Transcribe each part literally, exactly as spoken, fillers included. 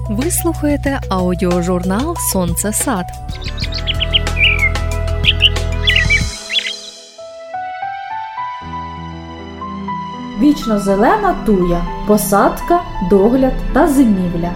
Ви слухаєте аудіожурнал «Сонце Сад». Вічнозелена туя – посадка, догляд та зимівля.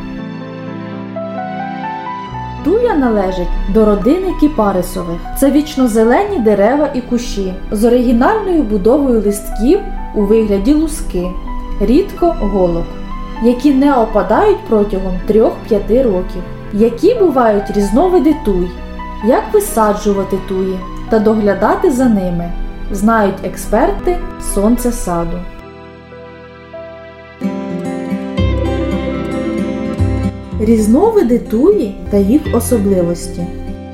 Туя належить до родини кіпарисових. Це вічнозелені дерева і кущі з оригінальною будовою листків у вигляді луски, рідко голок, які не опадають протягом трьох-п'яти років. Які бувають різновиди туй, як висаджувати туї та доглядати за ними, знають експерти «Сонце саду». Різновиди туї та їх особливості.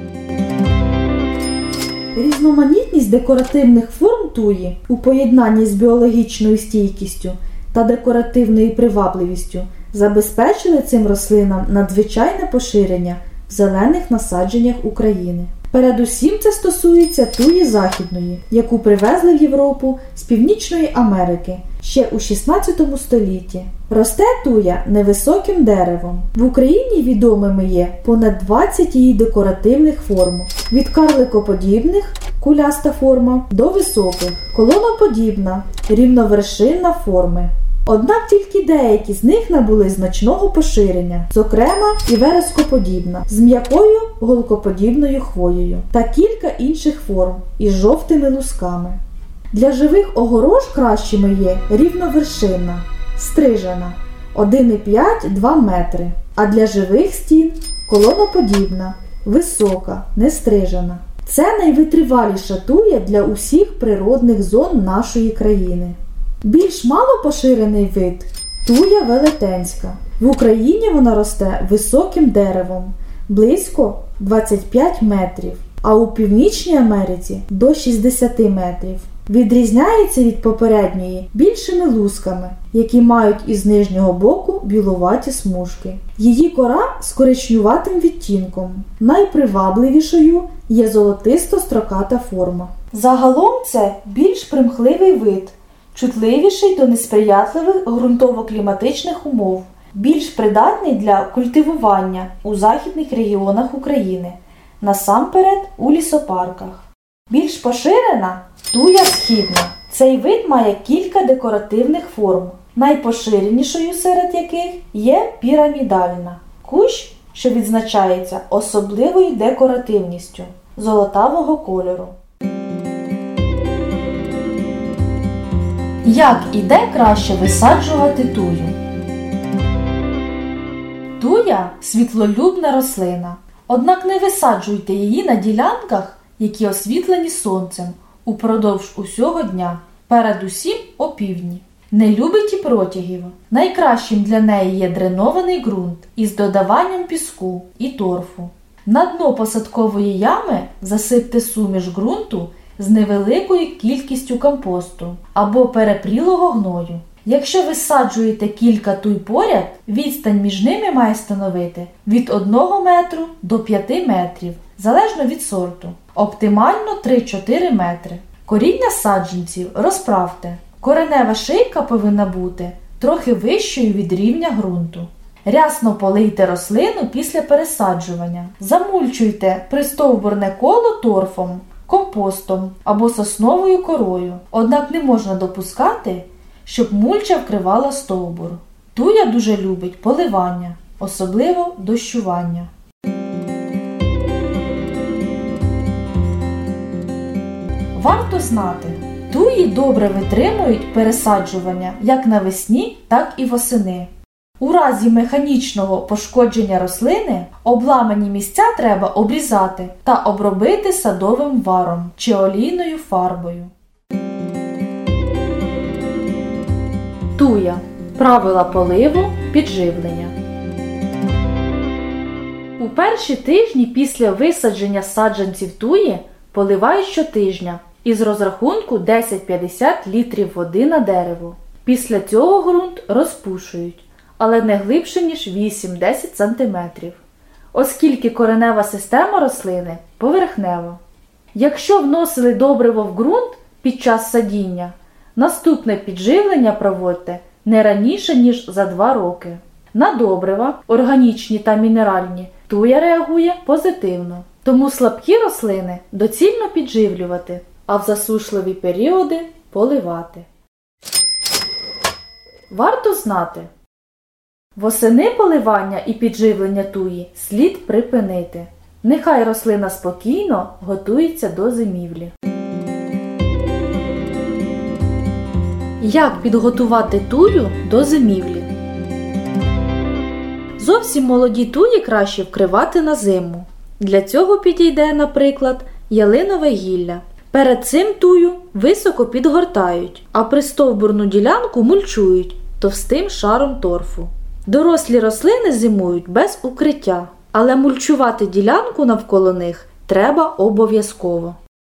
Різноманітність декоративних форм туї у поєднанні з біологічною стійкістю та декоративною привабливістю забезпечили цим рослинам надзвичайне поширення в зелених насадженнях України. Передусім це стосується туї західної, яку привезли в Європу з Північної Америки ще у шістнадцятому столітті. Росте туя невисоким деревом. В Україні відомими є понад двадцять її декоративних форм. Від карликоподібних – куляста форма, до високих – колоноподібна, рівновершинна форми. Однак тільки деякі з них набули значного поширення, зокрема і верескоподібна, з м'якою голкоподібною хвоєю та кілька інших форм із жовтими лусками. Для живих огорож кращими є рівновершинна, стрижена один і п'ять - два метри, а для живих стін колоноподібна, висока, нестрижена. Це найвитриваліша туя для усіх природних зон нашої країни. Більш мало поширений вид – туя велетенська. В Україні вона росте високим деревом, близько двадцять п'ять метрів, а у Північній Америці – до шістдесят метрів. Відрізняється від попередньої більшими лусками, які мають із нижнього боку білуваті смужки. Її кора з коричнюватим відтінком. Найпривабливішою є золотисто-строката форма. Загалом це більш примхливий вид, чутливіший до несприятливих ґрунтово-кліматичних умов, більш придатний для культивування у західних регіонах України, насамперед у лісопарках. Більш поширена – туя східна. Цей вид має кілька декоративних форм, найпоширенішою серед яких є пірамідальна – кущ, що відзначається особливою декоративністю – золотавого кольору. Як і де краще висаджувати тую? Туя – світлолюбна рослина. Однак не висаджуйте її на ділянках, які освітлені сонцем упродовж усього дня, передусім опівдні. Не любить і протягів. Найкращим для неї є дренований ґрунт із додаванням піску і торфу. На дно посадкової ями засипте суміш ґрунту з невеликою кількістю компосту або перепрілого гною. Якщо висаджуєте кілька туй поряд, відстань між ними має становити від одного метру до п'яти метрів, залежно від сорту. Оптимально три-чотири метри. Коріння саджанців розправте. Коренева шийка повинна бути трохи вищою від рівня ґрунту. Рясно полийте рослину після пересаджування. Замульчуйте пристовбурне коло торфом, компостом або сосновою корою. Однак не можна допускати, щоб мульча вкривала стовбур. Туя дуже любить поливання, особливо дощування. Варто знати, туї добре витримують пересаджування як навесні, так і восени. У разі механічного пошкодження рослини обламані місця треба обрізати та обробити садовим варом чи олійною фарбою. Туя. Правила поливу, підживлення. У перші тижні після висадження саджанців туї поливають щотижня із розрахунку десять-п'ятдесят літрів води на дерево. Після цього ґрунт розпушують, але не глибше, ніж вісім-десять сантиметрів, оскільки коренева система рослини поверхнева. Якщо вносили добриво в ґрунт під час садіння, наступне підживлення проводьте не раніше, ніж за два роки. На добрива, органічні та мінеральні, туя реагує позитивно. Тому слабкі рослини доцільно підживлювати, а в засушливі періоди поливати. Варто знати: восени поливання і підживлення туї слід припинити. Нехай рослина спокійно готується до зимівлі. Як підготувати тую до зимівлі? Зовсім молоді туї краще вкривати на зиму. Для цього підійде, наприклад, ялинове гілля. Перед цим тую високо підгортають, а пристовбурну ділянку мульчують товстим шаром торфу. Дорослі рослини зимують без укриття, але мульчувати ділянку навколо них треба обов'язково.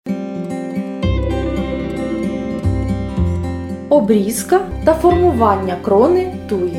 Обрізка та формування крони туї.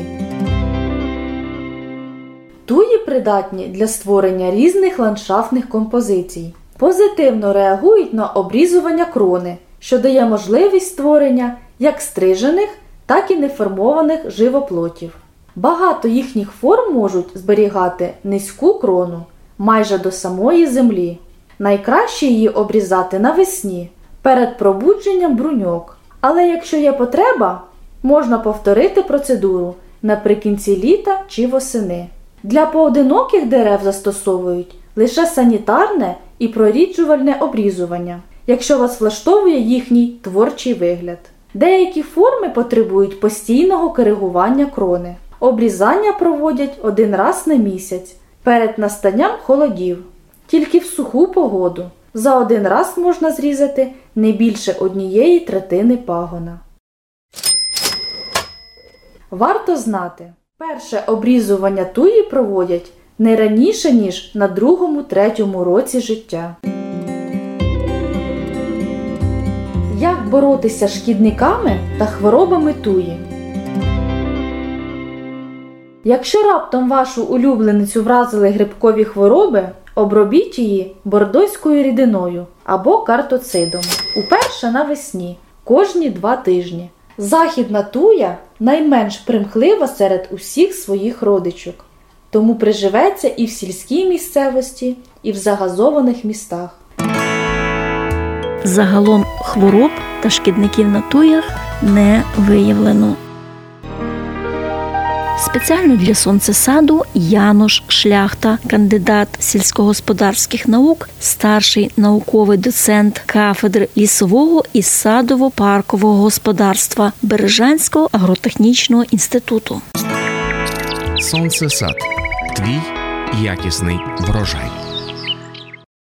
Туї придатні для створення різних ландшафтних композицій. Позитивно реагують на обрізування крони, що дає можливість створення як стрижених, так і неформованих живоплотів. Багато їхніх форм можуть зберігати низьку крону, майже до самої землі. Найкраще її обрізати навесні, перед пробудженням бруньок. Але якщо є потреба, можна повторити процедуру наприкінці літа чи восени. Для поодиноких дерев застосовують лише санітарне і проріджувальне обрізування, якщо вас влаштовує їхній творчий вигляд. Деякі форми потребують постійного коригування крони. Обрізання проводять один раз на місяць перед настанням холодів, тільки в суху погоду. За один раз можна зрізати не більше однієї третини пагона. Варто знати: перше обрізування туї проводять не раніше, ніж на другому-третьому році життя. Як боротися з шкідниками та хворобами туї? Якщо раптом вашу улюбленицю вразили грибкові хвороби, обробіть її бордоською рідиною або картоцидом. Уперше навесні, кожні два тижні. Західна туя найменш примхлива серед усіх своїх родичок, тому приживеться і в сільській місцевості, і в загазованих містах. Загалом хвороб та шкідників на туях не виявлено. Спеціально для сонцесаду Янош Шляхта, кандидат сільськогосподарських наук, старший науковий доцент кафедри лісового і садово-паркового господарства Бережанського агротехнічного інституту. Сонцесад. Твій якісний врожай.